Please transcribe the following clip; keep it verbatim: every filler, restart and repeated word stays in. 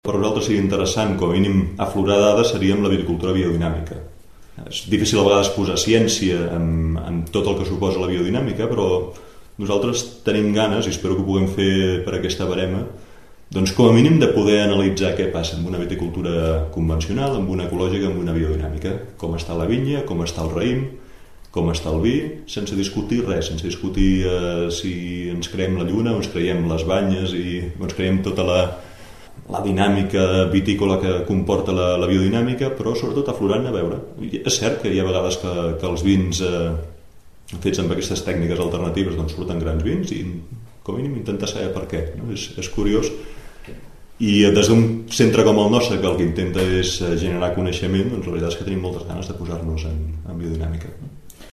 Per nosaltres seria interessant, com a mínim, aflorar dades seria amb la viticultura biodinàmica. És difícil a vegades posar ciència en, en tot el que suposa la biodinàmica, però nosaltres tenim ganes, i espero que ho puguem fer per aquesta barema, doncs com a mínim de poder analitzar què passa amb una viticultura convencional, amb una ecològica, amb una biodinàmica. Com està la vinya, com està el raïm, com està el vi, sense discutir res, sense discutir eh, si ens creiem la lluna o ens creiem les banyes i o ens creiem tota la, la dinàmica vitícola que comporta la, la biodinàmica, però sobretot aflorant a veure. I és cert que hi ha vegades que, que els vins eh, fets amb aquestes tècniques alternatives doncs surten grans vins i com a mínim intentar saber per què, no? És, és curiós. I des d'un centre com el nostre, que el que intenta és generar coneixement, doncs la veritat és que tenim moltes ganes de posar-nos en, en biodinàmica.